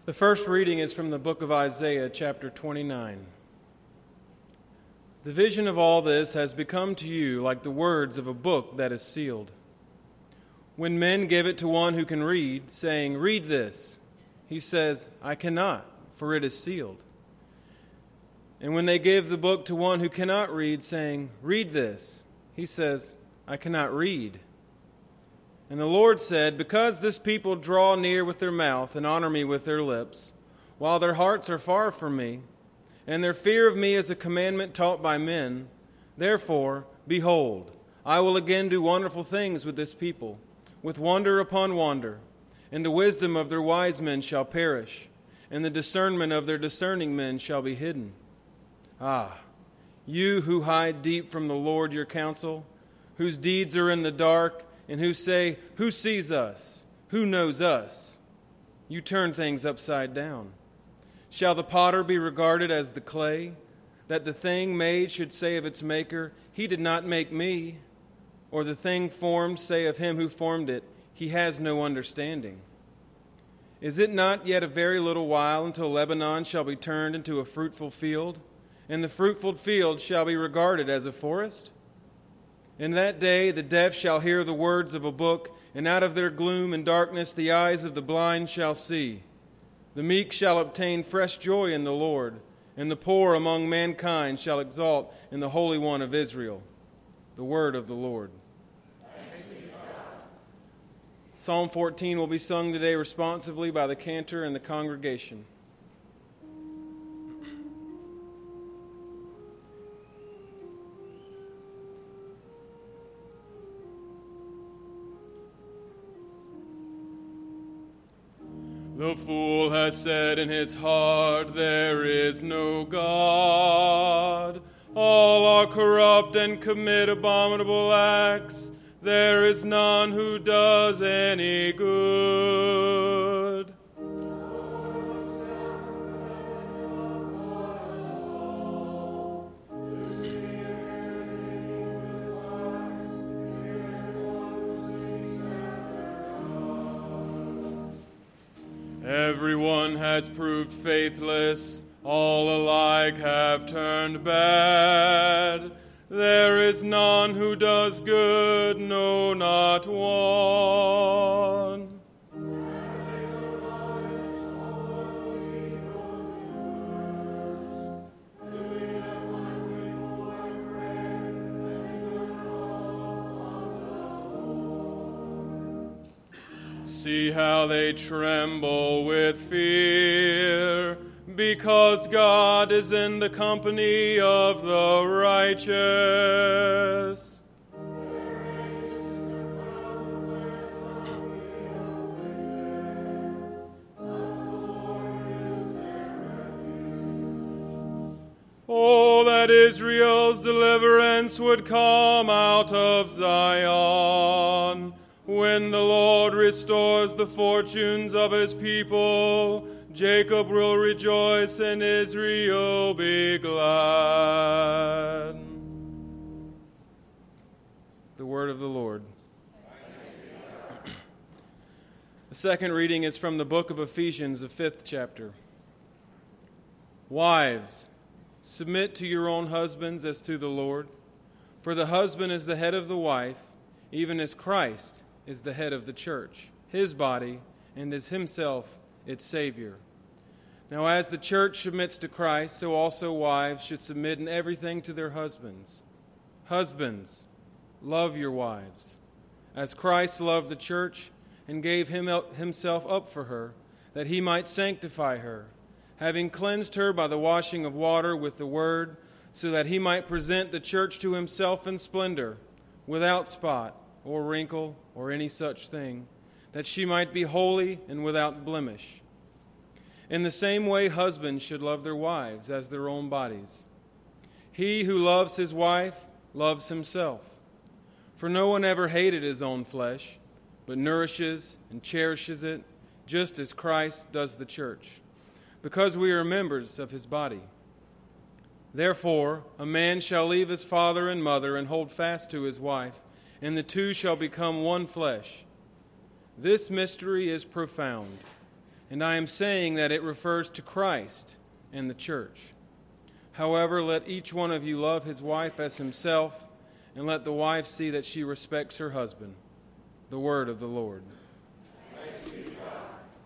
The first reading is from the book of Isaiah, chapter 29. The vision of all this has become to you like the words of a book that is sealed. When men give it to one who can read, saying, "Read this," he says, "I cannot, for it is sealed." And when they give the book to one who cannot read, saying, "Read this," he says, "I cannot read." And the Lord said, "Because this people draw near with their mouth and honor me with their lips, while their hearts are far from me, and their fear of me is a commandment taught by men, therefore, behold, I will again do wonderful things with this people, with wonder upon wonder, and the wisdom of their wise men shall perish, and the discernment of their discerning men shall be hidden. Ah, you who hide deep from the Lord your counsel, whose deeds are in the dark, and who say, 'Who sees us? Who knows us?' You turn things upside down. Shall the potter be regarded as the clay, that the thing made should say of its maker, 'He did not make me'? Or the thing formed say of him who formed it, 'He has no understanding'? Is it not yet a very little while until Lebanon shall be turned into a fruitful field, and the fruitful field shall be regarded as a forest? In that day the deaf shall hear the words of a book, and out of their gloom and darkness the eyes of the blind shall see. The meek shall obtain fresh joy in the Lord, and the poor among mankind shall exult in the Holy One of Israel." The word of the Lord. Psalm 14 will be sung today responsively by the cantor and the congregation. The fool has said in his heart, "There is no God. All are corrupt and commit abominable acts. There is none who does any good." Everyone has proved faithless, all alike have turned bad. There is none who does good, no, not one. See how they tremble with fear, because God is in the company of the righteous. Oh, that Israel's deliverance would come out of Zion. When the Lord restores the fortunes of his people, Jacob will rejoice and Israel be glad. The word of the Lord. The second reading is from the book of Ephesians, the 5th chapter. Wives, submit to your own husbands as to the Lord, for the husband is the head of the wife, even as Christ is the head of the church, his body, and is himself its Savior. Now as the church submits to Christ, so also wives should submit in everything to their husbands. Husbands, love your wives, as Christ loved the church and gave himself up for her, that he might sanctify her, having cleansed her by the washing of water with the word, so that he might present the church to himself in splendor, without spot or wrinkle or any such thing, that she might be holy and without blemish. In the same way, husbands should love their wives as their own bodies. He who loves his wife loves himself. For no one ever hated his own flesh, but nourishes and cherishes it, just as Christ does the church, because we are members of his body. Therefore, a man shall leave his father and mother and hold fast to his wife, and the two shall become one flesh. This mystery is profound, and I am saying that it refers to Christ and the church. However, let each one of you love his wife as himself, and let the wife see that she respects her husband. The word of the Lord.